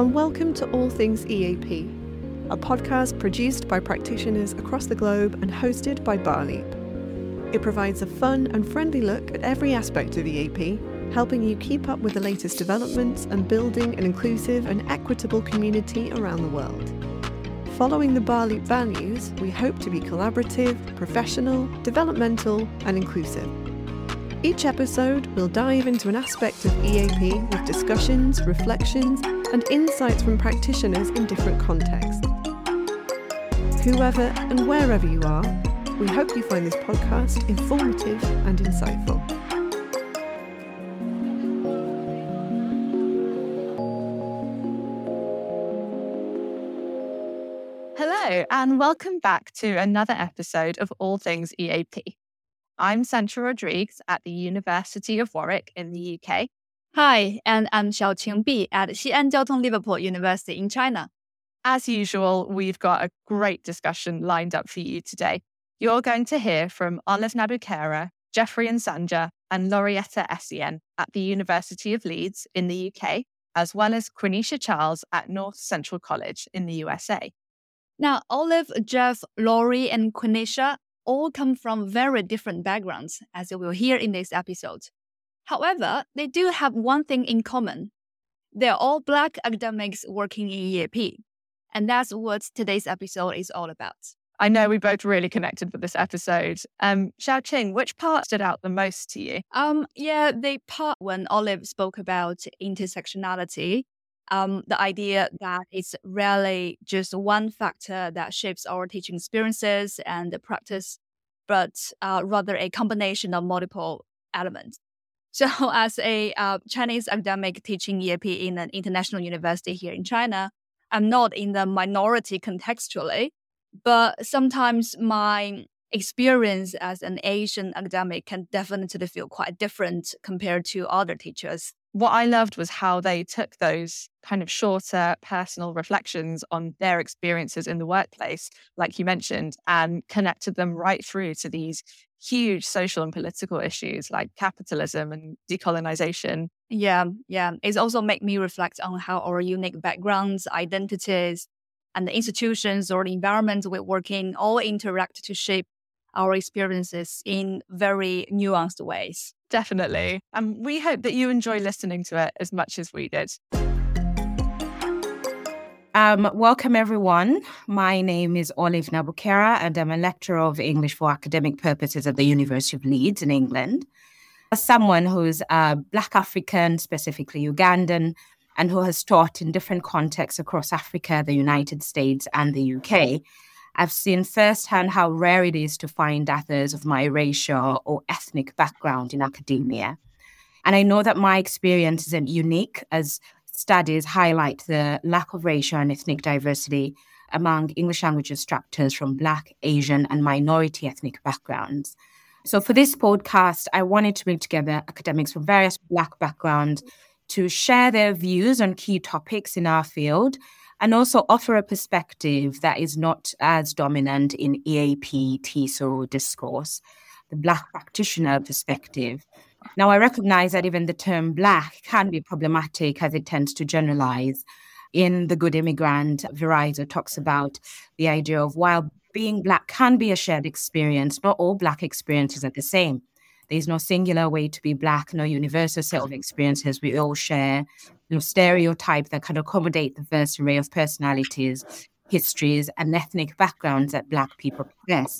and welcome to All Things EAP, a podcast produced by practitioners across the globe and hosted by Barleap. It provides a fun and friendly look at every aspect of EAP, helping you keep up with the latest developments and building an inclusive and equitable community around the world. Following the Barleap values, we hope to be collaborative, professional, developmental, and inclusive. Each episode will dive into an aspect of EAP with discussions, reflections, and insights from practitioners in different contexts. Whoever and wherever you are, we hope you find this podcast informative and insightful. Hello, and welcome back to another episode of All Things EAP. I'm Sancha Rodrigues at the University of Warwick in the UK. Hi, and I'm Xiaoqing Bi at Xi'an Jiaotong Liverpool University in China. As usual, we've got a great discussion lined up for you today. You're going to hear from Olive Nabukera, Jeffrey Nsanja, and Laurietta Essien at the University of Leeds in the UK, as well as Quenisha Charles at North Central College in the USA. Now, Olive, Jeff, Laurie, and Quenisha all come from very different backgrounds, as you will hear in this episode. However, they do have one thing in common. They're all Black academics working in EAP. And that's what today's episode is all about. I know we both really connected with this episode. Xiaoqing, which part stood out the most to you? The part when Olive spoke about intersectionality, the idea that it's rarely just one factor that shapes our teaching experiences and the practice, but rather a combination of multiple elements. So as a Chinese academic teaching EAP in an international university here in China, I'm not in the minority contextually, but sometimes my experience as an Asian academic can definitely feel quite different compared to other teachers. What I loved was how they took those kind of shorter personal reflections on their experiences in the workplace, like you mentioned, and connected them right through to these huge social and political issues like capitalism and decolonization. Yeah. It's also made me reflect on how our unique backgrounds, identities, and the institutions or the environments we work in all interact to shape our experiences in very nuanced ways. Definitely. And we hope that you enjoy listening to it as much as we did. Welcome, everyone. My name is Olive Nabukera, and I'm a lecturer of English for academic purposes at the University of Leeds in England. As someone who's Black African, specifically Ugandan, and who has taught in different contexts across Africa, the United States, and the UK, I've seen firsthand how rare it is to find others of my racial or ethnic background in academia. And I know that my experience isn't unique, as studies highlight the lack of racial and ethnic diversity among English language instructors from Black, Asian, and minority ethnic backgrounds. So for this podcast, I wanted to bring together academics from various Black backgrounds to share their views on key topics in our field, and also offer a perspective that is not as dominant in EAP, TESOL discourse, the Black practitioner perspective. Now, I recognize that even the term Black can be problematic as it tends to generalize. In The Good Immigrant, Verizon talks about the idea of while being Black can be a shared experience, not all Black experiences are the same. There's no singular way to be Black, no universal set of experiences. We all share stereotypes that can accommodate the diverse array of personalities, histories, and ethnic backgrounds that Black people possess.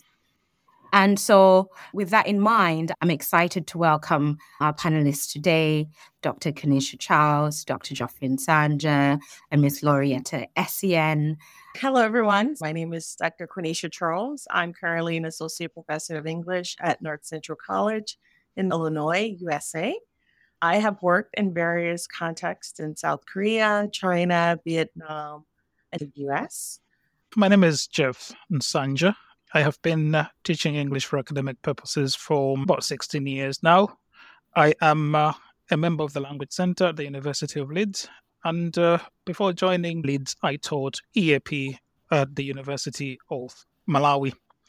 And so with that in mind, I'm excited to welcome our panelists today, Dr. Quenisha Charles, Dr. Jeffrey Nsanja, and Ms. Laurietta Essien. Hello, everyone. My name is Dr. Quenisha Charles. I'm currently an associate professor of English at North Central College in Illinois, USA. I have worked in various contexts in South Korea, China, Vietnam, and the US. My name is Jeff Nsanja. I have been teaching English for academic purposes for about 16 years now. I am a member of the Language Center at the University of Leeds. And before joining Leeds, I taught EAP at the University of Malawi.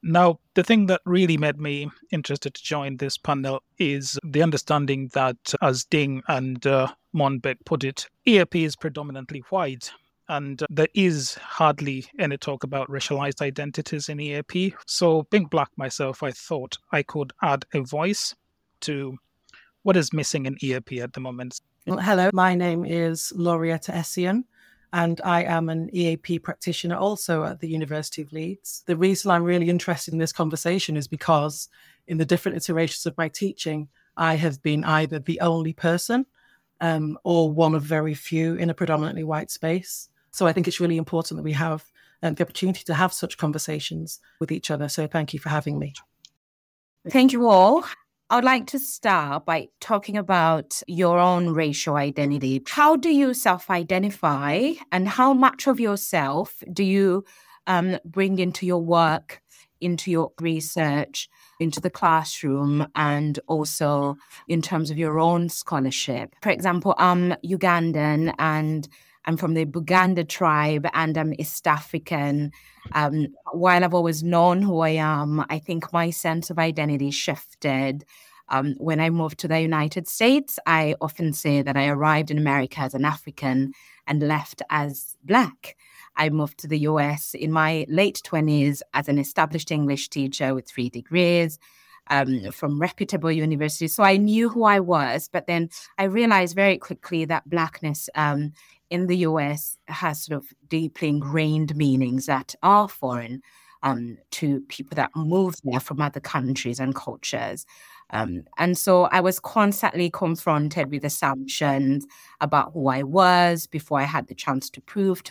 Now, the thing that really made me interested to join this panel is the understanding that, as Ding and Monbeck put it, EAP is predominantly white. And there is hardly any talk about racialized identities in EAP. So being Black myself, I thought I could add a voice to what is missing in EAP at the moment. Well, hello, my name is Laurietta Essien, and I am an EAP practitioner also at the University of Leeds. The reason I'm really interested in this conversation is because in the different iterations of my teaching, I have been either the only person or one of very few in a predominantly white space. So I think it's really important that we have the opportunity to have such conversations with each other. So thank you for having me. Thank you all. I would like to start by talking about your own racial identity. How do you self-identify, and how much of yourself do you bring into your work, into your research, into the classroom, and also in terms of your own scholarship? For example, I'm Ugandan and I'm from the Buganda tribe and I'm East African. While I've always known who I am, I think my sense of identity shifted. When I moved to the United States, I often say that I arrived in America as an African and left as Black. I moved to the US in my late 20s as an established English teacher with 3 degrees from reputable universities. So I knew who I was, but then I realized very quickly that Blackness in the US has sort of deeply ingrained meanings that are foreign to people that move there from other countries and cultures. And so I was constantly confronted with assumptions about who I was before I had the chance to prove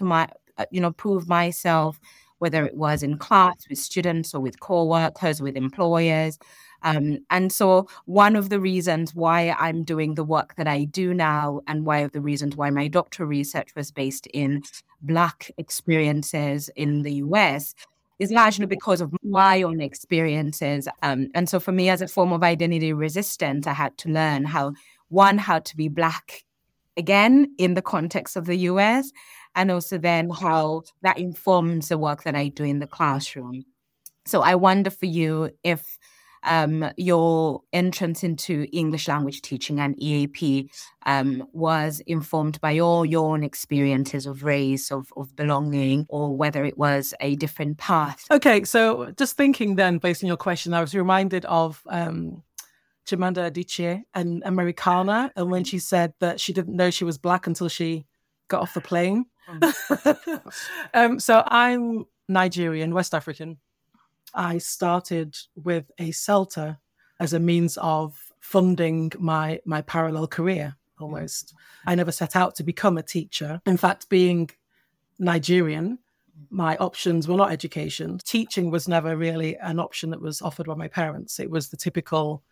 myself, whether it was in class with students or with co-workers, with employers. And so one of the reasons why I'm doing the work that I do now, and one of the reasons why my doctoral research was based in Black experiences in the US, is largely because of my own experiences. And so for me, as a form of identity resistance, I had to learn how to be Black again in the context of the US, and also then how that informs the work that I do in the classroom. So I wonder for you if your entrance into English language teaching and EAP was informed by all your own experiences of race, of belonging, or whether it was a different path. Okay, so just thinking then, based on your question, I was reminded of Chimamanda Adichie, an Americana, and when she said that she didn't know she was Black until she got off the plane. So I'm Nigerian, West African. I started with a CELTA as a means of funding my parallel career, almost. I never set out to become a teacher. In fact, being Nigerian, my options were not education. Teaching was never really an option that was offered by my parents. It was the typical,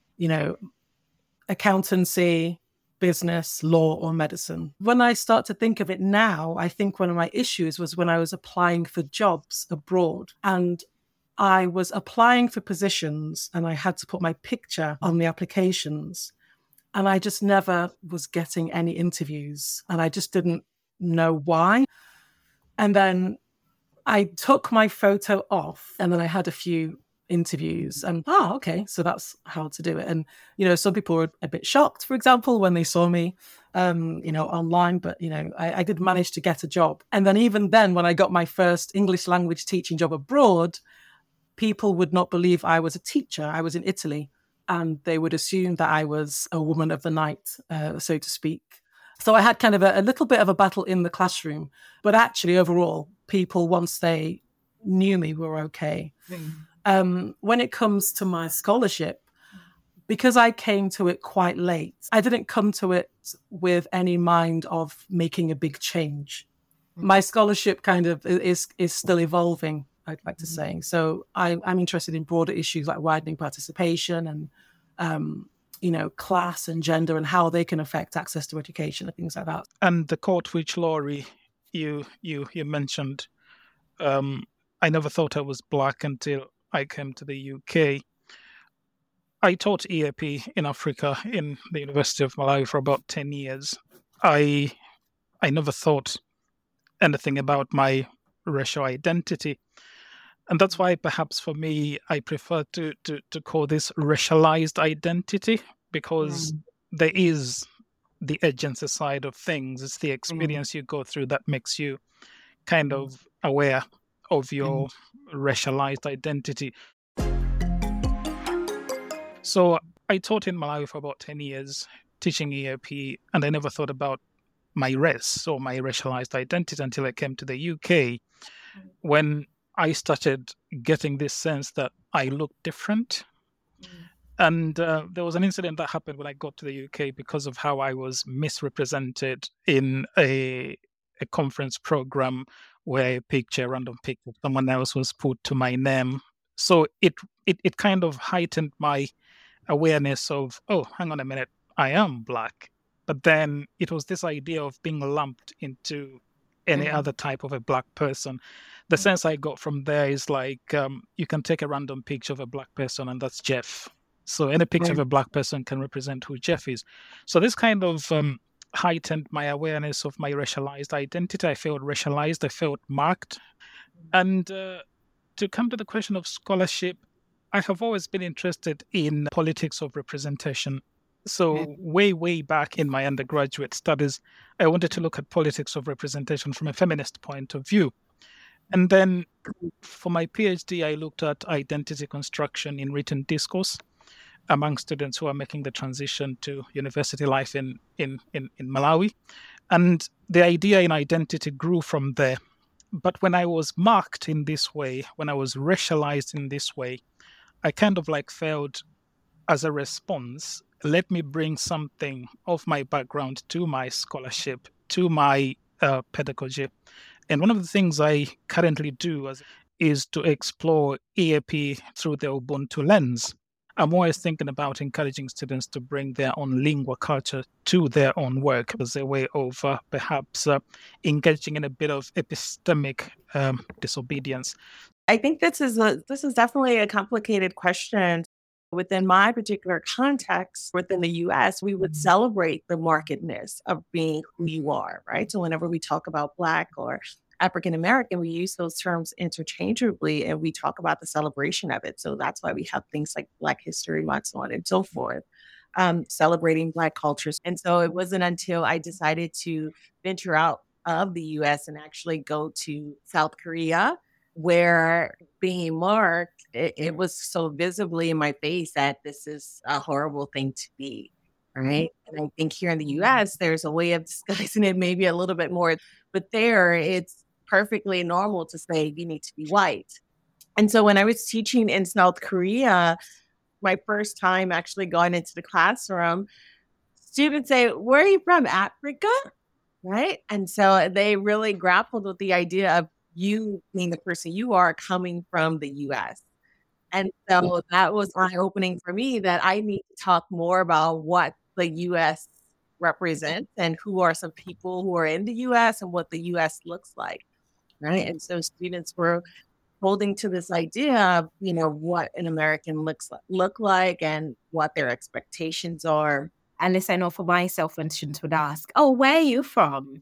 accountancy, business, law, or medicine. When I start to think of it now, I think one of my issues was when I was applying for jobs abroad, and I was applying for positions and I had to put my picture on the applications, and I just never was getting any interviews, and I just didn't know why. And then I took my photo off, and then I had a few interviews, and okay, so that's how to do it. And some people were a bit shocked, for example, when they saw me online, but I did manage to get a job. And then even then, when I got my first English language teaching job abroad, people would not believe I was a teacher. I was in Italy, and they would assume that I was a woman of the night, so to speak. So I had kind of a little bit of a battle in the classroom, but actually overall, people, once they knew me, were okay. When it comes to my scholarship, because I came to it quite late, I didn't come to it with any mind of making a big change. My scholarship kind of is still evolving, I'd like to say. So I'm interested in broader issues like widening participation and, class and gender and how they can affect access to education and things like that. And the quote which, Laurie, you mentioned, I never thought I was Black until I came to the UK. I taught EAP in Africa in the University of Malawi for about 10 years. I never thought anything about my racial identity. And that's why perhaps for me, I prefer to call this racialized identity, because there is the agency side of things. It's the experience you go through that makes you kind of aware of your racialized identity. So I taught in Malawi for about 10 years, teaching EAP, and I never thought about my race or my racialized identity until I came to the UK, when I started getting this sense that I look different. And there was an incident that happened when I got to the UK because of how I was misrepresented in a conference program where a random picture of someone else was put to my name. So it kind of heightened my awareness of, oh, hang on a minute, I am Black. But then it was this idea of being lumped into any other type of a Black person. The sense I got from there is like, you can take a random picture of a Black person and that's Jeff. So any picture of a Black person can represent who Jeff is. So this kind of heightened my awareness of my racialized identity. I felt racialized, I felt marked. And to come to the question of scholarship, I have always been interested in politics of representation. So way back in my undergraduate studies, I wanted to look at politics of representation from a feminist point of view. And then for my PhD, I looked at identity construction in written discourse among students who are making the transition to university life in Malawi. And the idea in identity grew from there. But when I was marked in this way, when I was racialized in this way, I kind of like felt as a response, let me bring something of my background to my scholarship, to my pedagogy. And one of the things I currently do is to explore EAP through the Ubuntu lens. I'm always thinking about encouraging students to bring their own lingua culture to their own work as a way of perhaps engaging in a bit of epistemic disobedience. I think this is definitely a complicated question. Within my particular context, within the US, we would celebrate the markedness of being who you are, right? So whenever we talk about Black or African American, we use those terms interchangeably and we talk about the celebration of it. So that's why we have things like Black History Month, so on and so forth, celebrating Black cultures. And so it wasn't until I decided to venture out of the US and actually go to South Korea, where being marked, it was so visibly in my face that this is a horrible thing to be, right? And I think here in the US, there's a way of disguising it maybe a little bit more, but there it's perfectly normal to say you need to be white. And so when I was teaching in South Korea, my first time actually going into the classroom, students say, where are you from? Africa? Right? And so they really grappled with the idea of you being the person you are coming from the US. And so that was eye-opening for me that I need to talk more about what the US represents and who are some people who are in the US and what the US looks like, right? And so students were holding to this idea of, what an American look like and what their expectations are. At least I know for myself, when students would ask, oh, where are you from?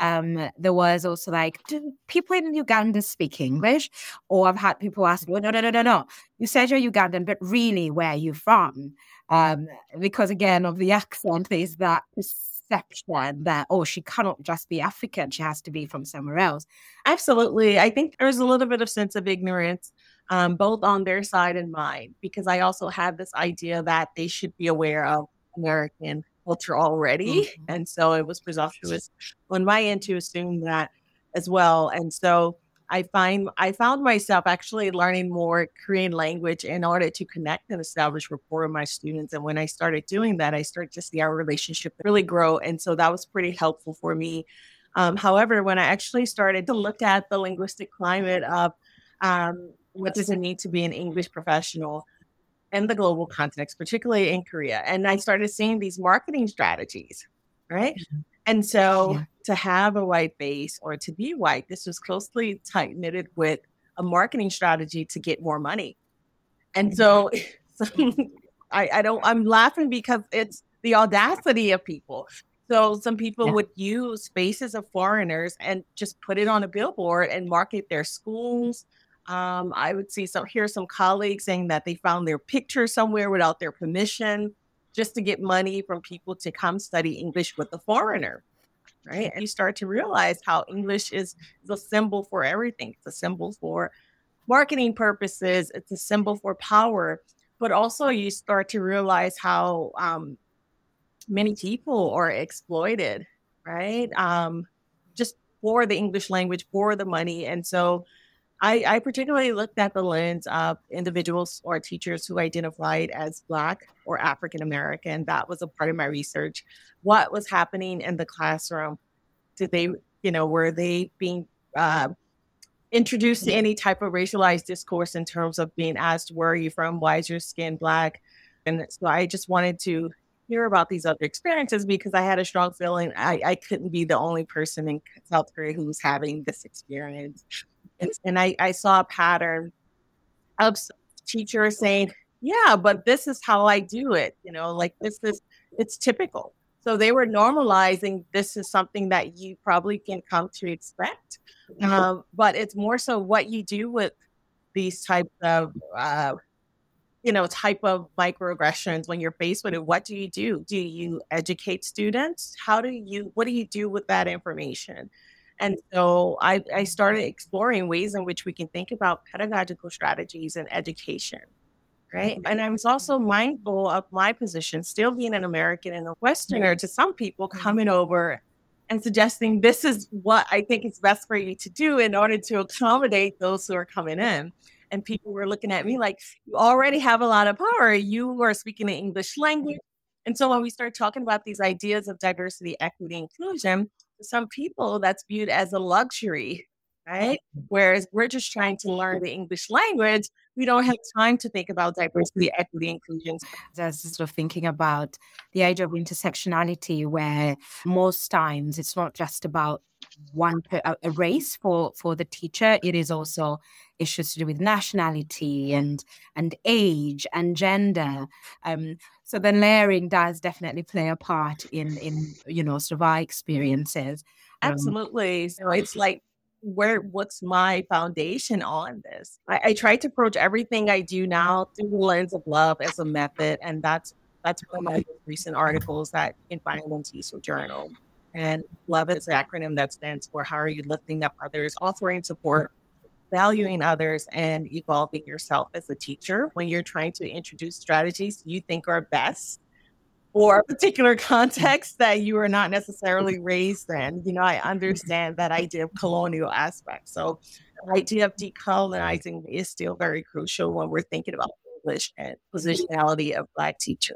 There was also like, do people in Uganda speak English? Or I've had people ask, well, no. You said you're Ugandan, but really, where are you from? Because again, of the accent, there's that perception that, oh, she cannot just be African. She has to be from somewhere else. Absolutely. I think there's a little bit of sense of ignorance, both on their side and mine, because I also have this idea that they should be aware of American culture already. And so it was presumptuous on my end to assume that as well. And so I found myself actually learning more Korean language in order to connect and establish rapport with my students. And when I started doing that, I started to see our relationship really grow. And so that was pretty helpful for me. However, when I actually started to look at the linguistic climate of what does it mean to be an English professional in the global context, particularly in Korea. And I started seeing these marketing strategies, right? And so to have a white base or to be white, this was closely tight-knitted with a marketing strategy to get more money. And so I'm laughing because it's the audacity of people. So some people would use faces of foreigners and just put it on a billboard and market their schools, I would hear some colleagues saying that they found their picture somewhere without their permission just to get money from people to come study English with a foreigner, right? And you start to realize how English is a symbol for everything. It's a symbol for marketing purposes. It's a symbol for power. But also you start to realize how many people are exploited, right? Just for the English language, for the money. And so I particularly looked at the lens of individuals or teachers who identified as Black or African American. That was a part of my research. What was happening in the classroom? Were they being introduced to any type of racialized discourse in terms of being asked, where are you from? Why is your skin Black? And so I just wanted to hear about these other experiences because I had a strong feeling I couldn't be the only person in South Korea who was having this experience. And I saw a pattern of teachers saying, yeah, but this is how I do it. It's typical. So they were normalizing this is something that you probably can come to expect. But it's more so what you do with these types of, type of microaggressions when you're faced with it. What do you do? Do you educate students? What do you do with that information? And so I started exploring ways in which we can think about pedagogical strategies in education, right? And I was also mindful of my position, still being an American and a Westerner, to some people coming over and suggesting this is what I think is best for you to do in order to accommodate those who are coming in. And people were looking at me like, you already have a lot of power. You are speaking the English language. And so when we start talking about these ideas of diversity, equity, inclusion, some people that's viewed as a luxury, right? Whereas we're just trying to learn the English language. We don't have time to think about diversity, equity, inclusion. I was sort of thinking about the idea of intersectionality, where most times it's not just about a race for the teacher. It is also issues to do with nationality and age and gender. So then layering does definitely play a part in sort of our experiences. Absolutely. So it's like, what's my foundation on this? I try to approach everything I do now through the lens of love as a method. And that's one of my recent articles that you can find in TESOL Journal. And love is an acronym that stands for how are you lifting up others, offering support, valuing others, and evolving yourself as a teacher when you're trying to introduce strategies you think are best for a particular context that you are not necessarily raised in. I understand that idea of colonial aspect. So the idea of decolonizing is still very crucial when we're thinking about English and positionality of Black teachers.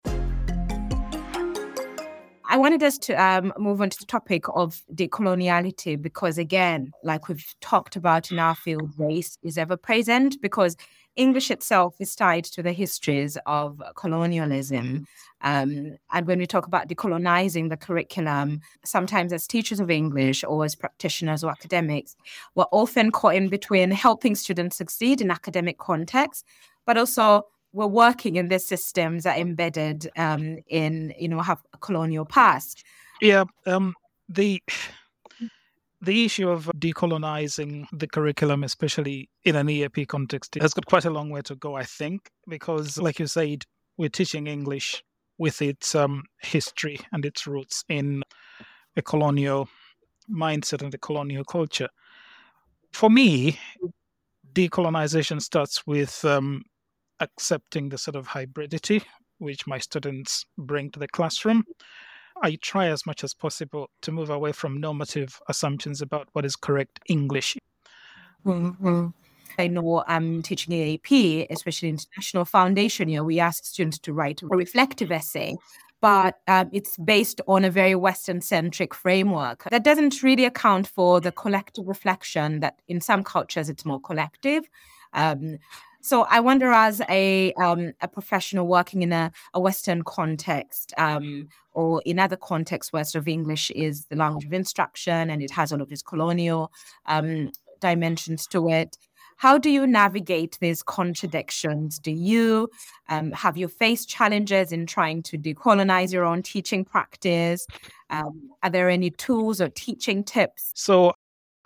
I wanted us to move on to the topic of decoloniality because, again, like we've talked about in our field, race is ever present because English itself is tied to the histories of colonialism. And when we talk about decolonizing the curriculum, sometimes as teachers of English or as practitioners or academics, we're often caught in between helping students succeed in academic context, but also we're working in these systems that are embedded have a colonial past. Yeah, the issue of decolonizing the curriculum, especially in an EAP context, has got quite a long way to go, I think, because, like you said, we're teaching English with its history and its roots in a colonial mindset and the colonial culture. For me, decolonization starts with accepting the sort of hybridity which my students bring to the classroom. I try as much as possible to move away from normative assumptions about what is correct English. Mm-hmm. I know I'm teaching EAP, especially International Foundation. We ask students to write a reflective essay, but it's based on a very Western-centric framework that doesn't really account for the collective reflection that in some cultures it's more collective. So I wonder, as a professional working in a Western context or in other contexts where sort of English is the language of instruction and it has all of these colonial dimensions to it, how do you navigate these contradictions? Do you have you faced challenges in trying to decolonize your own teaching practice? Are there any tools or teaching tips? So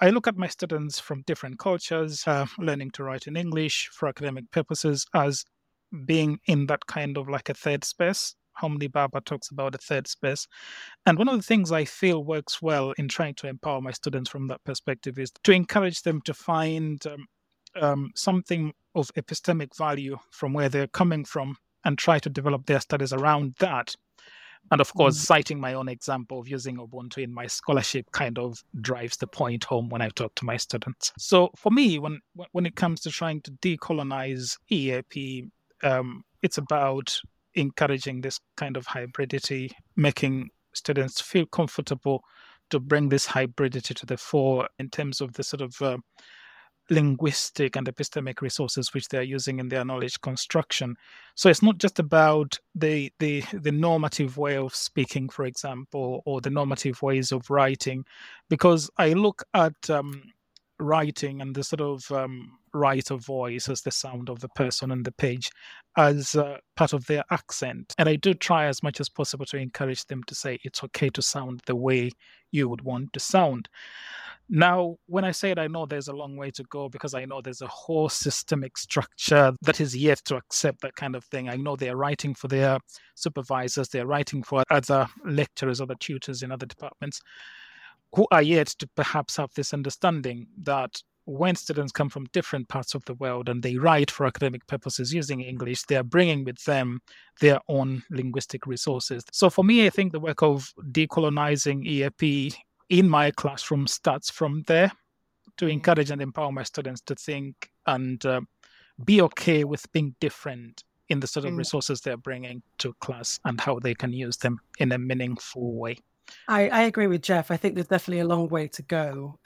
I look at my students from different cultures, learning to write in English for academic purposes as being in that kind of like a third space. Homely Baba talks about a third space. And one of the things I feel works well in trying to empower my students from that perspective is to encourage them to find something of epistemic value from where they're coming from and try to develop their studies around that. And of course, citing my own example of using Ubuntu in my scholarship kind of drives the point home when I talk to my students. So for me, when it comes to trying to decolonize EAP, it's about encouraging this kind of hybridity, making students feel comfortable to bring this hybridity to the fore in terms of the sort of linguistic and epistemic resources which they're using in their knowledge construction. So it's not just about the normative way of speaking, for example, or the normative ways of writing, because I look at writing and the sort of writer voice as the sound of the person on the page as part of their accent. And I do try as much as possible to encourage them to say it's okay to sound the way you would want to sound. Now, when I say it, I know there's a long way to go because I know there's a whole systemic structure that is yet to accept that kind of thing. I know they're writing for their supervisors, they're writing for other lecturers, other tutors in other departments who are yet to perhaps have this understanding that when students come from different parts of the world and they write for academic purposes using English, they are bringing with them their own linguistic resources. So for me, I think the work of decolonizing EAP in my classroom starts from there, to encourage and empower my students to think and be okay with being different in the sort of resources they're bringing to class and how they can use them in a meaningful way. I agree with Jeff. I think there's definitely a long way to go.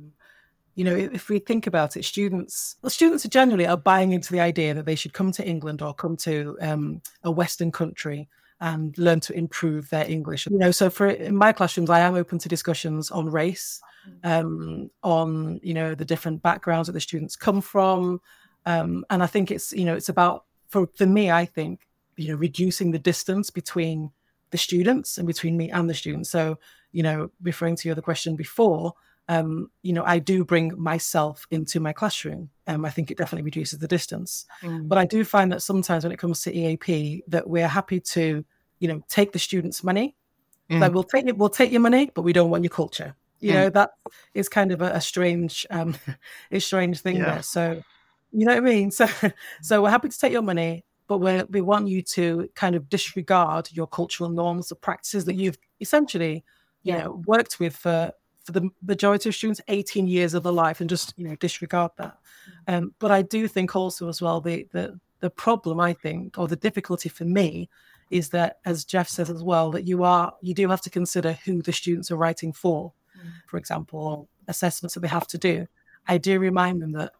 If we think about it, students generally are buying into the idea that they should come to England or come to a Western country and learn to improve their English. So in my classrooms, I am open to discussions on race, on the different backgrounds that the students come from, and I think it's about for me. I think reducing the distance between the students and between me and the students. So referring to your other question before. I do bring myself into my classroom. I think it definitely reduces the distance. But I do find that sometimes when it comes to EAP, that we're happy to, take the students' money. Like we'll take your money, but we don't want your culture. That is kind of a strange, strange thing there. So, you know what I mean? So we're happy to take your money, but we want you to kind of disregard your cultural norms, the practices that you've essentially, worked with for the majority of students, 18 years of their life, and just disregard that. But I do think also as well the problem, I think, or the difficulty for me is that, as Jeff says as well, that you do have to consider who the students are writing for. For example, assessments that they have to do. I do remind them that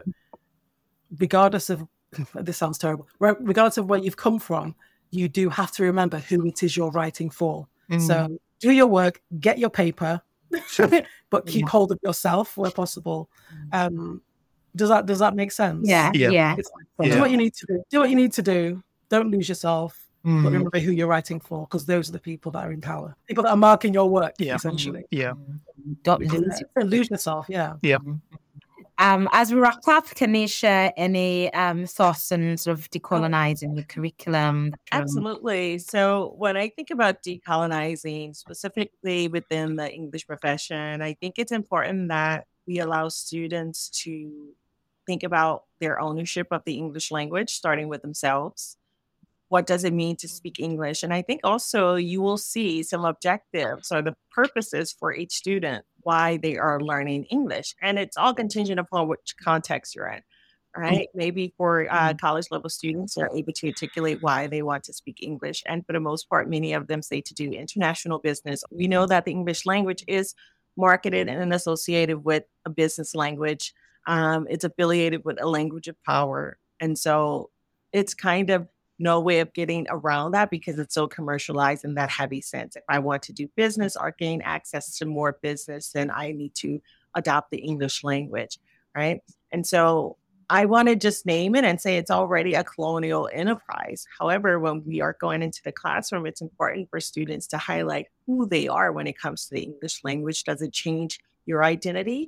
regardless of this sounds terrible, regardless of where you've come from, you do have to remember who it is you're writing for. So do your work, get your paper. But keep hold of yourself where possible. Does that make sense? Yeah. Do what you need to do. Do what you need to do. Don't lose yourself. But remember who you're writing for, because those are the people that are in power. People that are marking your work, essentially. Don't lose yourself. As we wrap up, can you share any thoughts on sort of decolonizing the curriculum? Absolutely. So when I think about decolonizing, specifically within the English profession, I think it's important that we allow students to think about their ownership of the English language, starting with themselves. What does it mean to speak English? And I think also you will see some objectives or the purposes for each student, why they are learning English. And it's all contingent upon which context you're in, right? Maybe for college level students, they're able to articulate why they want to speak English. And for the most part, many of them say to do international business. We know that the English language is marketed and associated with a business language. It's affiliated with a language of power. And so it's kind of no way of getting around that because it's so commercialized in that heavy sense. If I want to do business or gain access to more business, then I need to adopt the English language, right? And so I want to just name it and say it's already a colonial enterprise. However, when we are going into the classroom, it's important for students to highlight who they are when it comes to the English language. Does it change your identity?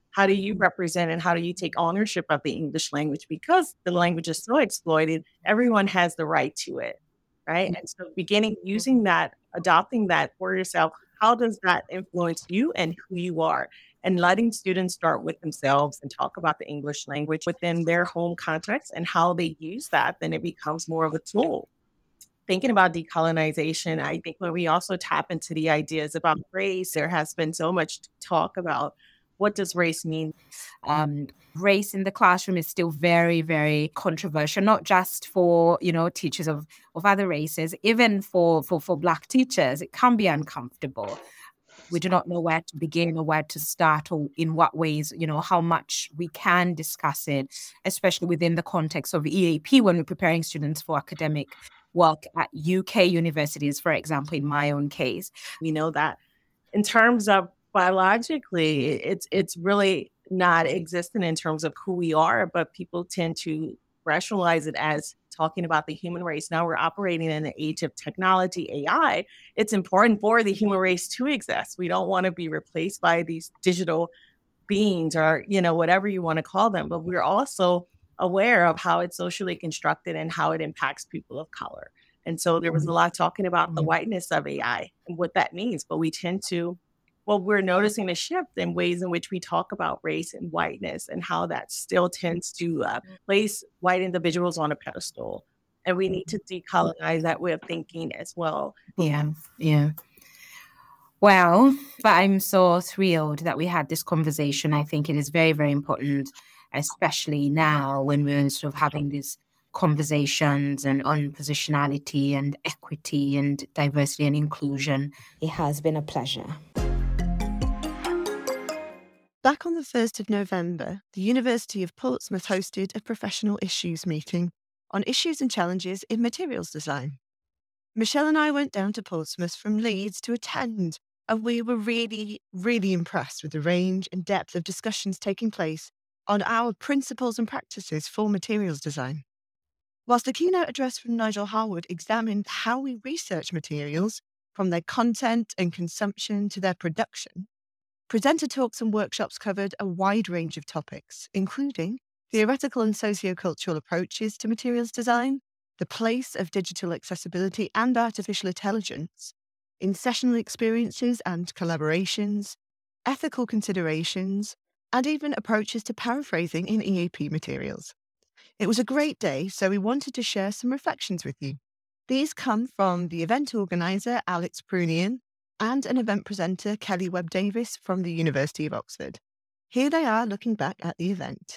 How do you represent and how do you take ownership of the English language? Because the language is so exploited, everyone has the right to it, right? And so beginning using that, adopting that for yourself, how does that influence you and who you are? And letting students start with themselves and talk about the English language within their home context and how they use that, then it becomes more of a tool. Thinking about decolonization, I think when we also tap into the ideas about race, there has been so much talk about what does race mean? Race in the classroom is still very, very controversial, not just for, teachers of other races, even for Black teachers, it can be uncomfortable. We do not know where to begin or where to start or in what ways, how much we can discuss it, especially within the context of EAP when we're preparing students for academic work at UK universities, for example, in my own case. We know that in terms of biologically, it's really not existent in terms of who we are, but people tend to rationalize it as talking about the human race. Now we're operating in an age of technology, AI. It's important for the human race to exist. We don't want to be replaced by these digital beings or, whatever you want to call them, but we're also aware of how it's socially constructed and how it impacts people of color. And so there was a lot talking about the whiteness of AI and what that means, but we tend to, we're noticing a shift in ways in which we talk about race and whiteness and how that still tends to place white individuals on a pedestal. And we need to decolonize that way of thinking as well. Yeah. Well, but I'm so thrilled that we had this conversation. I think it is very, very important, especially now when we're sort of having these conversations and on positionality and equity and diversity and inclusion. It has been a pleasure. Back on the 1st of November, the University of Portsmouth hosted a professional issues meeting on issues and challenges in materials design. Michelle and I went down to Portsmouth from Leeds to attend, and we were really, really impressed with the range and depth of discussions taking place on our principles and practices for materials design. Whilst the keynote address from Nigel Harwood examined how we research materials, from their content and consumption to their production, presenter talks and workshops covered a wide range of topics, including theoretical and sociocultural approaches to materials design, the place of digital accessibility and artificial intelligence, in sessional experiences and collaborations, ethical considerations, and even approaches to paraphrasing in EAP materials. It was a great day, so we wanted to share some reflections with you. These come from the event organiser, Alex Prunian, and an event presenter, Kelly Webb-Davis from the University of Oxford. Here they are looking back at the event.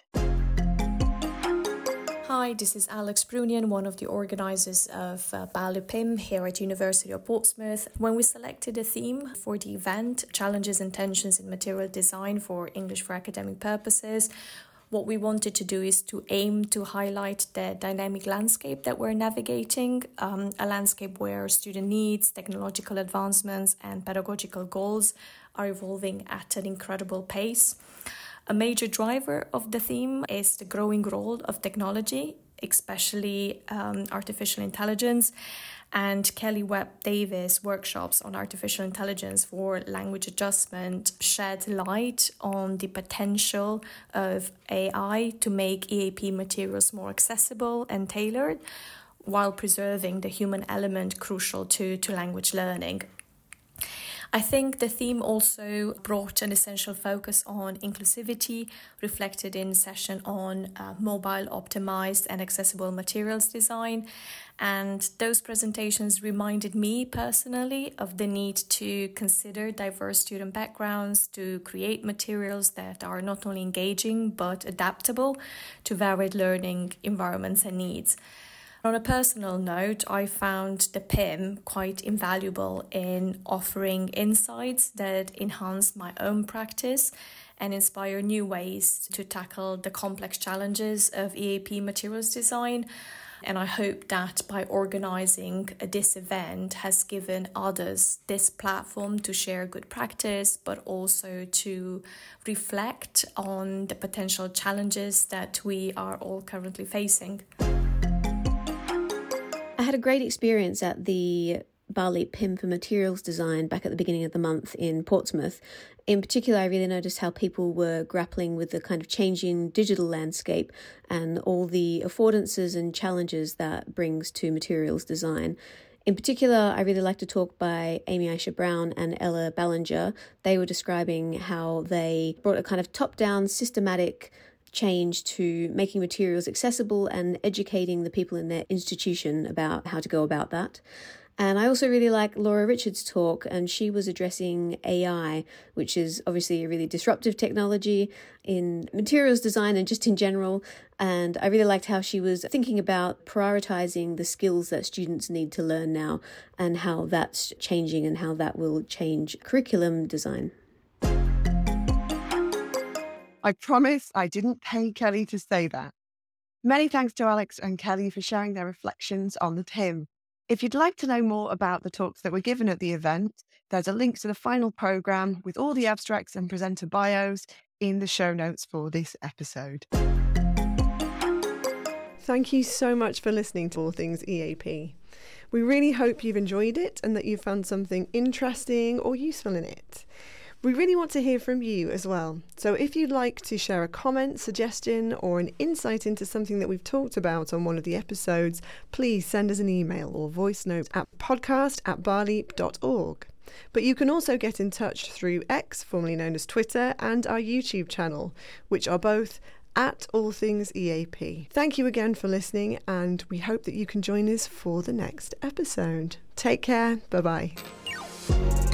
Hi, this is Alex Prunian, one of the organisers of BALU PIM here at University of Portsmouth. When we selected a theme for the event, Challenges and Tensions in Material Design for English for Academic Purposes, what we wanted to do is to aim to highlight the dynamic landscape that we're navigating, a landscape where student needs, technological advancements, and pedagogical goals are evolving at an incredible pace. A major driver of the theme is the growing role of technology, especially artificial intelligence, and Kelly Webb-Davis workshops on artificial intelligence for language adjustment shed light on the potential of AI to make EAP materials more accessible and tailored while preserving the human element crucial to language learning. I think the theme also brought an essential focus on inclusivity, reflected in a session on mobile optimized and accessible materials design. And those presentations reminded me personally of the need to consider diverse student backgrounds to create materials that are not only engaging but adaptable to varied learning environments and needs. On a personal note, I found the PIM quite invaluable in offering insights that enhance my own practice and inspire new ways to tackle the complex challenges of EAP materials design. And I hope that by organising this event has given others this platform to share good practice, but also to reflect on the potential challenges that we are all currently facing. I had a great experience at the Barleap PIM for materials design back at the beginning of the month in Portsmouth. In particular, I really noticed how people were grappling with the kind of changing digital landscape and all the affordances and challenges that brings to materials design. In particular, I really liked a talk by Amy Aisha Brown and Ella Ballinger. They were describing how they brought a kind of top-down systematic change to making materials accessible and educating the people in their institution about how to go about that. And I also really like Laura Richards' talk, and she was addressing AI, which is obviously a really disruptive technology in materials design and just in general. And I really liked how she was thinking about prioritizing the skills that students need to learn now and how that's changing and how that will change curriculum design. I promise I didn't pay Kelly to say that. Many thanks to Alex and Kelly for sharing their reflections on the PIM. If you'd like to know more about the talks that were given at the event, there's a link to the final programme with all the abstracts and presenter bios in the show notes for this episode. Thank you so much for listening to All Things EAP. We really hope you've enjoyed it and that you've found something interesting or useful in it. We really want to hear from you as well. So if you'd like to share a comment, suggestion, or an insight into something that we've talked about on one of the episodes, please send us an email or voice note at podcast@barleap.org. But you can also get in touch through X, formerly known as Twitter, and our YouTube channel, which are both at All Things EAP. Thank you again for listening, and we hope that you can join us for the next episode. Take care. Bye-bye.